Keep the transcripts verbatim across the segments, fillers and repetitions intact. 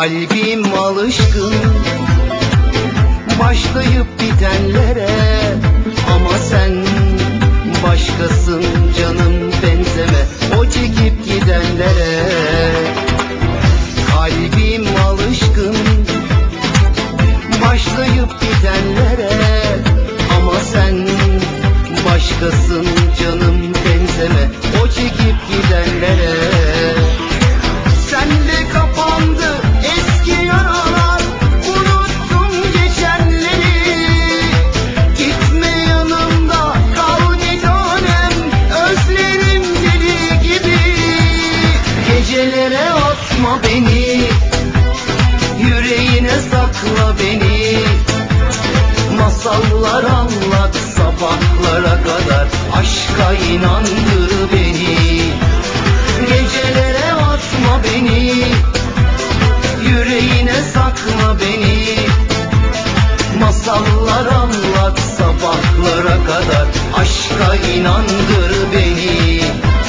Kalbim alışkın başlayıp bitenlere, ama sen başkasın canım, benzeme o çekip gidenlere. Kalbim alışkın başlayıp bitenlere, ama sen başkasın canım, benzeme o çekip gidenlere. Sende kapandı eski yaralar, unuttum geçenleri. Gitme yanımda, kal bir tanem, özlerim deli gibi. Gecelere atma beni, yüreğine sakla beni. Masallar anlat sabahlara kadar, aşka inandır beni. Gecelere atma beni, yüreğine sakla beni. Masallar anlat sabahlara kadar, aşka inandır beni.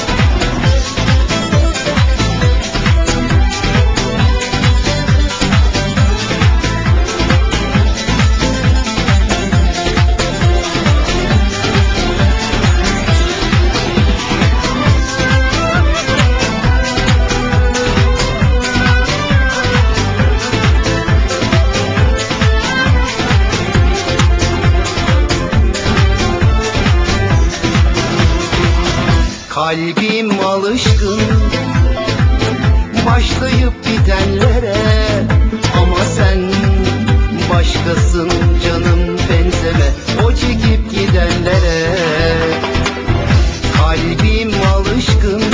Kalbim alışkın başlayıp bitenlere, ama sen başkasın canım, benzeme o çekip gidenlere. Kalbim alışkın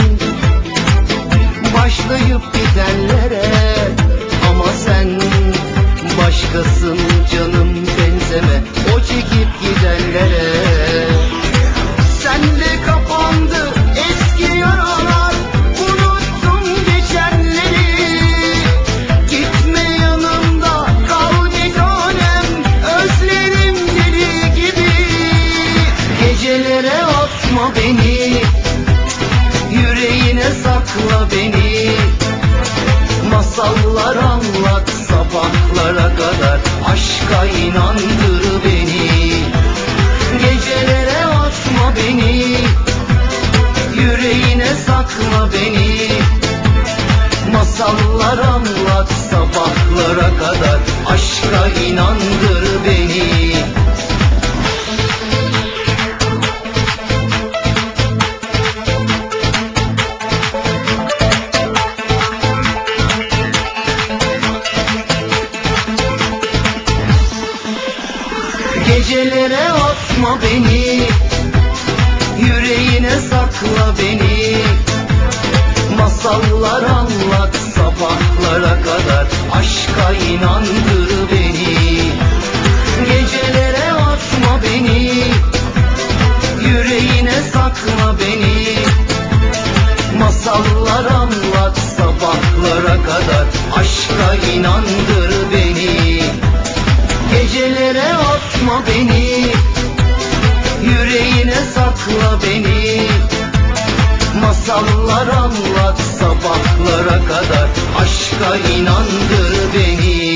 başlayıp bitenlere, ama sen başkasın canım, benzeme o çekip gidenlere. Sende kapandı eski yaralar, unuttum geçenleri. Gitme yanımda, kal bir tanem, özlerim deli gibi. Gecelere atma beni, yüreğine sakla beni. Masallar anlat sabahlara kadar, aşka inandır beni. Gecelere atma beni, yüreğine sakla beni. Masallar anlat sabahlara kadar, aşka inandır beni. Gecelere atma beni, yüreğine sakla beni. Masallar anlat sabahlara kadar, aşka inandır beni. Gecelere atma beni, yüreğine sakla beni. Masallar anlat sabahlara kadar, aşka inandır beni. Gecelere atma beni, yüreğine sakla beni. Masallar anlat sabahlara kadar, aşka inandır beni.